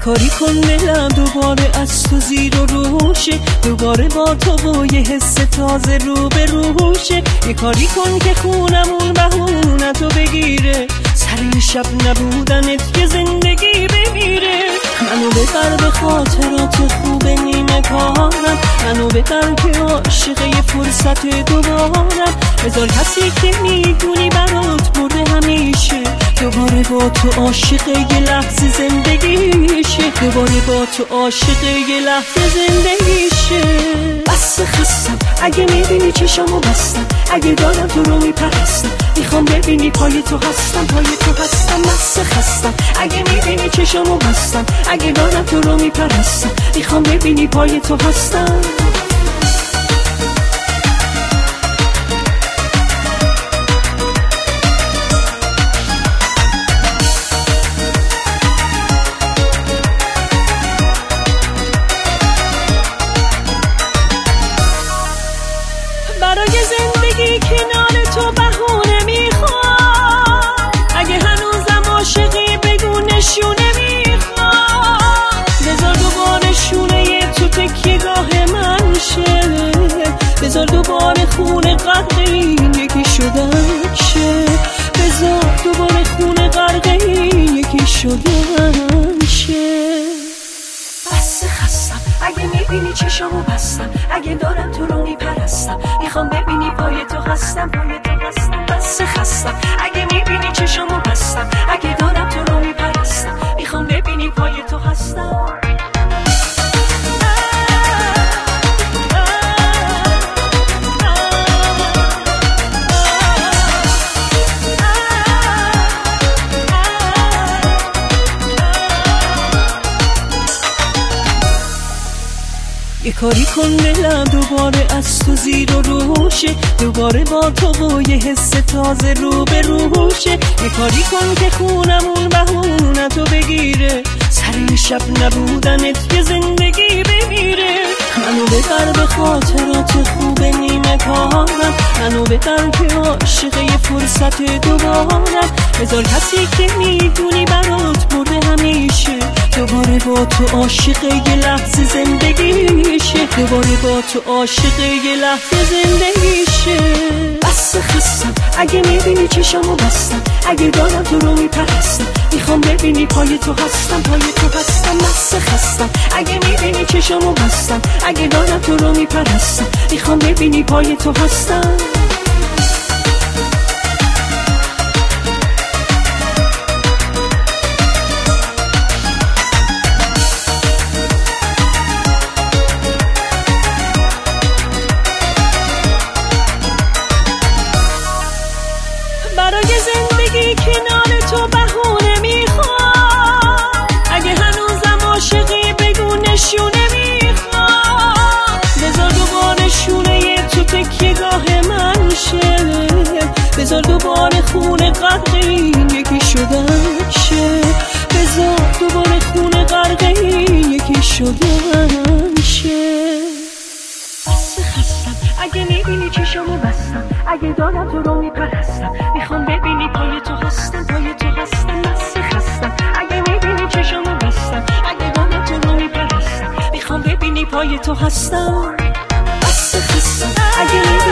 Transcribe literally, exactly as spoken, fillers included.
کاری کن دلم دوباره از تو زیر و روشه، دوباره با تو با یه حس تازه رو به روشه. یه کاری کن که خونمون بهونه تو بگیره، سر شب نبودنت که زندگی بمیره. منو ببر به خاطرات خوب نیمه کارم، منو ببر که عاشق یه فرصت دوبارم. بذار کسی که میدونی برات برده همیشه، دوباره با تو عاشق یه لحظه زندگیشه، دوباره با تو عاشق یه لحظه زندگیشه. بس خستم اگه میبینی چشمو بستم، اگه دارم تو رو میپرستم، میخوام ببینی پای تو هستم، پای تو هستم. بس خستم اگه میبینی چشمو بستم، اگه دارم تو رو میپرستم، میخوام ببینی پای تو هستم. برای زندگی کنار تو بهونه میخوام، اگه هنوزم عاشقی بگو نشونه میخوام. بذار دوباره شونه تو تکیه‌گاه من شه، بذار دوباره خونه غرق این یکی شدن شه، بذار دوباره خونه غرق این یکی شدن شه. بس خستم اگه میبینی چشمو بستم، اگه دارم تو رو میپرستم، میخوام ببینی پای تو هستم، پای تو هستم. بس خستم اگه میبینی چشمو بستم، اگه دارم تو رو میپرستم، میخوام ببینی پای تو هستم. یه کاری کن دلم دوباره از تو زیر و روشه، دوباره با تو با یه حس تازه رو به روشه. یه کاری کن که خونمون بهونه تو بگیره، سر شب نبودنت که زندگی بمیره. منو ببر به خاطرات خوب نیمه کارم، منو ببر که عاشق یه فرصت دوبارم. بذار کسی که میدونی برات برده همیشه، دوباره با تو عاشق یه لحظه زندگیشه، دوباره با تو عاشق یه لحظه زندگیشه. بس خستم اگه میبینی چشمو بستم، اگه دارم تو رو میپرستم، میخوام ببینی پای تو هستم، پای تو هستم. بس خستم اگه میبینی چشمو بستم، اگه دارم تو رو میپرستم، میخوام ببینی پای تو هستم. برای زندگی کنار تو بهونه میخوام، اگه هنوزم عاشقی بگو نشونه میخوام. بذار دوباره شونه تو تکیه‌گاه من شه، بذار دوباره خونه غرق این یکی شدن شه، بذار دوباره خونه غرق این یکی شدن شه. بس خستم اگه میبینی چشمو بستم، اگه دارم تو رو میپرستم، میخوام ببینی پای تو هستم، پای تو هستم. بس خستم اگه میبینی چشمو بستم، اگه دارم تو رو میپرستم، میخوام ببینی پای تو هستم. بس خستم اگه